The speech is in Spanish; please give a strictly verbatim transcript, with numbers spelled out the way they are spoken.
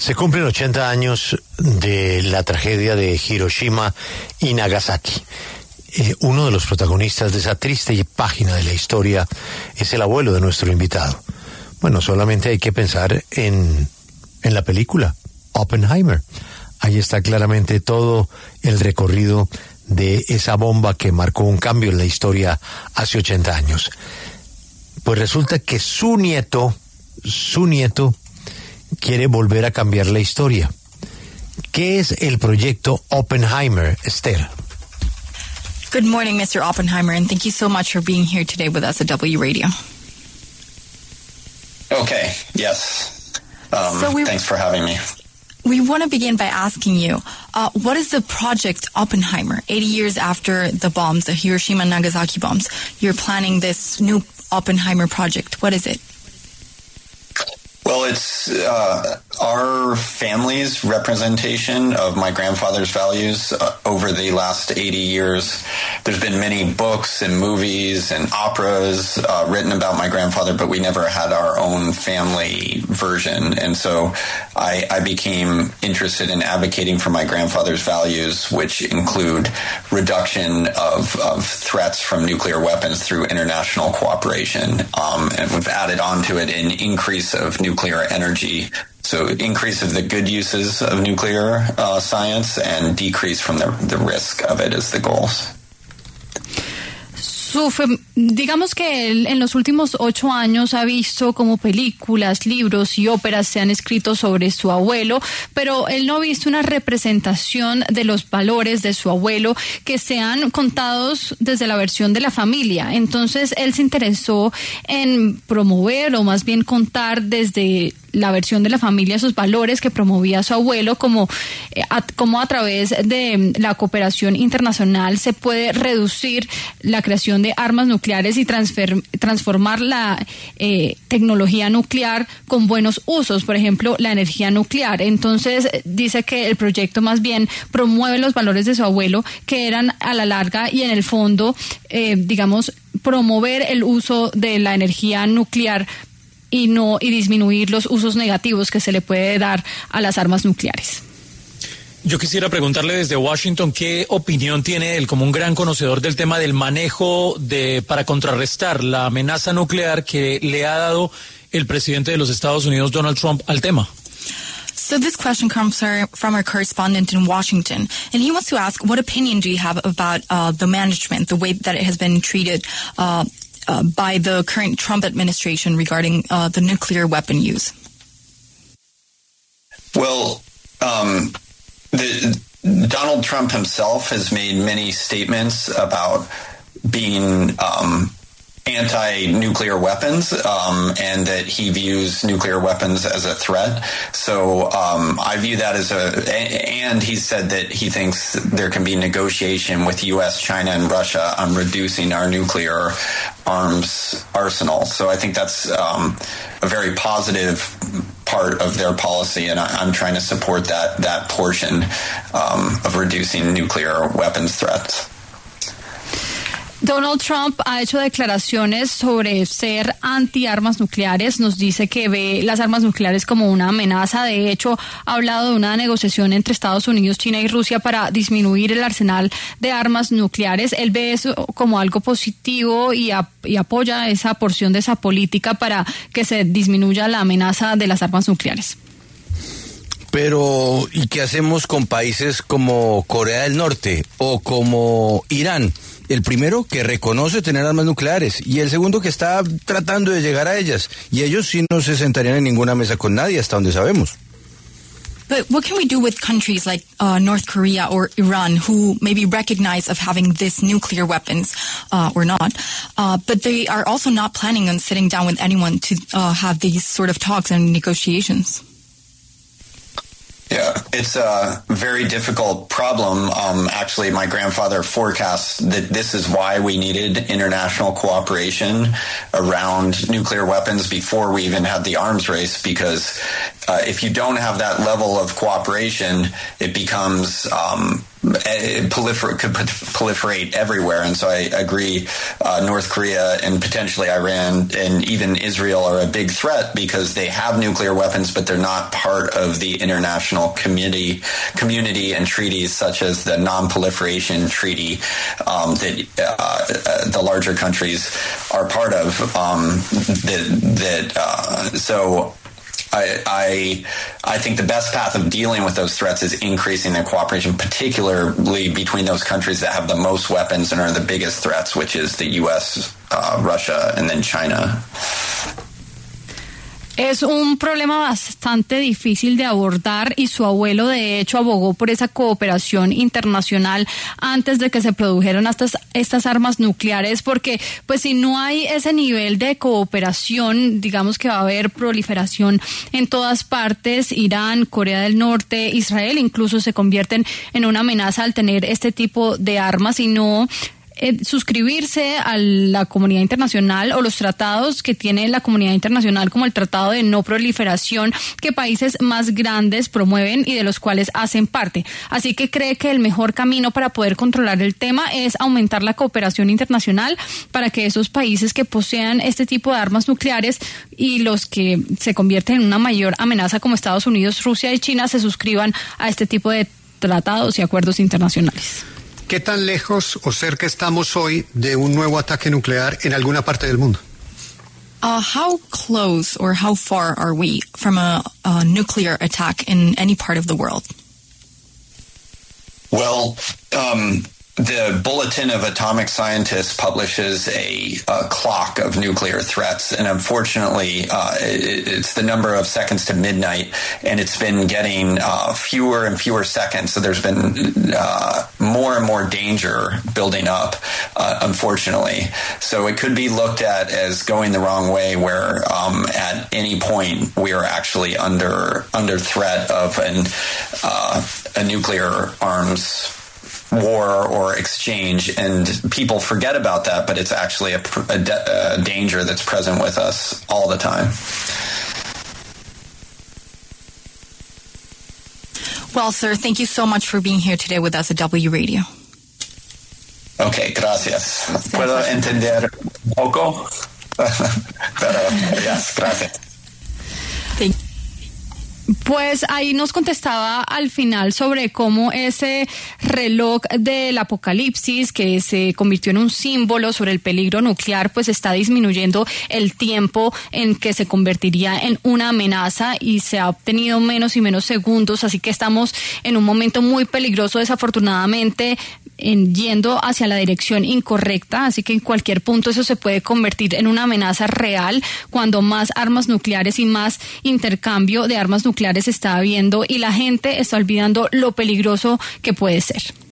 Se cumplen ochenta años de la tragedia de Hiroshima y Nagasaki. Eh, uno de los protagonistas de esa triste página de la historia es el abuelo de nuestro invitado. Bueno, solamente hay que pensar en, en la película Oppenheimer. Ahí está claramente todo el recorrido de esa bomba que marcó un cambio en la historia hace ochenta años. Pues resulta que su nieto, su nieto, quiere volver a cambiar la historia. ¿Qué es el proyecto Oppenheimer, Esther? Good morning, Mister Oppenheimer, and thank you so much for being here today with us at W Radio. Okay, yes. Um, so we, thanks for having me. We want to begin by asking you, uh, what is the project Oppenheimer? eighty years after the bombs, the Hiroshima and Nagasaki bombs, you're planning this new Oppenheimer project. What is it? Well, it's uh, our family's representation of my grandfather's values uh, over the last eighty years. There's been many books and movies and operas uh, written about my grandfather, but we never had our own family version. And so I, I became interested in advocating for my grandfather's values, which include reduction of, of threats from nuclear weapons through international cooperation. Um, and we've added on to it an increase of nuclear nuclear energy, so increase of the good uses of nuclear uh, science and decrease from the, the risk of it is the goals. Su, digamos que él en los últimos ocho años ha visto como películas, libros y óperas se han escrito sobre su abuelo, pero él no ha visto una representación de los valores de su abuelo que sean contados desde la versión de la familia. Entonces él se interesó en promover o más bien contar desde la versión de la familia esos valores que promovía su abuelo, como, eh, a, como a través de la cooperación internacional se puede reducir la creación de armas nucleares y transfer, transformar la eh, tecnología nuclear con buenos usos, por ejemplo, la energía nuclear. Entonces dice que el proyecto más bien promueve los valores de su abuelo, que eran a la larga y en el fondo, eh, digamos, promover el uso de la energía nuclear y no y disminuir los usos negativos que se le puede dar a las armas nucleares. Yo quisiera preguntarle desde Washington qué opinión tiene él como un gran conocedor del tema del manejo de para contrarrestar la amenaza nuclear que le ha dado el presidente de los Estados Unidos, Donald Trump, al tema. So this question comes from our correspondent in Washington, and he wants to ask, what opinion do you have about uh, the management, the way that it has been treated uh, uh, by the current Trump administration regarding uh, the nuclear weapon use? Well, um, the, Donald Trump himself has made many statements about being um, anti-nuclear weapons, um, and that he views nuclear weapons as a threat. So um, I view that as a, and he said that he thinks there can be negotiation with U S, China, and Russia on reducing our nuclear arms arsenal. So I think that's um, a very positive part of their policy, and I, I'm trying to support that that portion um, of reducing nuclear weapons threats. Donald Trump ha hecho declaraciones sobre ser anti-armas nucleares, nos dice que ve las armas nucleares como una amenaza. De hecho, ha hablado de una negociación entre Estados Unidos, China y Rusia para disminuir el arsenal de armas nucleares. Él ve eso como algo positivo y, a, y apoya esa porción de esa política para que se disminuya la amenaza de las armas nucleares. Pero, ¿y qué hacemos con países como Corea del Norte o como Irán? El primero que reconoce tener armas nucleares y el segundo que está tratando de llegar a ellas. Y ellos sí no se sentarían en ninguna mesa con nadie, hasta donde sabemos. But what can we do with countries like uh, North Korea or Iran, who maybe recognize of having this nuclear weapons uh, or not, uh, but they are also not planning on sitting down with anyone to uh, have these sort of talks and negotiations? Yeah, it's a very difficult problem. Um, actually, my grandfather forecasts that this is why we needed international cooperation around nuclear weapons before we even had the arms race, because uh, if you don't have that level of cooperation, it becomes um, prolifer- could proliferate everywhere. And so I agree, uh, North Korea and potentially Iran and even Israel are a big threat because they have nuclear weapons, but they're not part of the international community, community and treaties such as the Non-Proliferation Treaty um, that uh, uh, the larger countries are part of. Um, that, that uh, so. I, I I think the best path of dealing with those threats is increasing their cooperation, particularly between those countries that have the most weapons and are the biggest threats, which is the U S, uh, Russia, and then China. Es un problema bastante difícil de abordar y su abuelo de hecho abogó por esa cooperación internacional antes de que se produjeran estas, estas armas nucleares, porque pues si no hay ese nivel de cooperación, digamos que va a haber proliferación en todas partes. Irán, Corea del Norte, Israel incluso se convierten en una amenaza al tener este tipo de armas y no Eh, suscribirse a la comunidad internacional o los tratados que tiene la comunidad internacional, como el Tratado de No Proliferación, que países más grandes promueven y de los cuales hacen parte. Así que cree que el mejor camino para poder controlar el tema es aumentar la cooperación internacional para que esos países que posean este tipo de armas nucleares y los que se convierten en una mayor amenaza como Estados Unidos, Rusia y China se suscriban a este tipo de tratados y acuerdos internacionales. ¿Qué tan lejos o cerca estamos hoy de un nuevo ataque nuclear en alguna parte del mundo? Uh, how close or how far are we from a, a nuclear attack in any part of the world? Well, um, the Bulletin of Atomic Scientists publishes a, a clock of nuclear threats, and unfortunately, uh, it, it's the number of seconds to midnight, and it's been getting uh, fewer and fewer seconds. So there's been uh, more and more danger building up, uh, unfortunately. So it could be looked at as going the wrong way, where um, at any point we are actually under under threat of an uh, a nuclear arms war or exchange, and people forget about that, but it's actually a, a, de- a danger that's present with us all the time. Well, sir, thank you so much for being here today with us at W Radio. Okay, gracias. ¿Puedo entender un poco? Pero, yes, gracias. Thank you. Pues ahí nos contestaba al final sobre cómo ese reloj del apocalipsis que se convirtió en un símbolo sobre el peligro nuclear, pues está disminuyendo el tiempo en que se convertiría en una amenaza y se ha obtenido menos y menos segundos, así que estamos en un momento muy peligroso, desafortunadamente, en yendo hacia la dirección incorrecta, así que en cualquier punto eso se puede convertir en una amenaza real cuando más armas nucleares y más intercambio de armas nucleares está habiendo y la gente está olvidando lo peligroso que puede ser.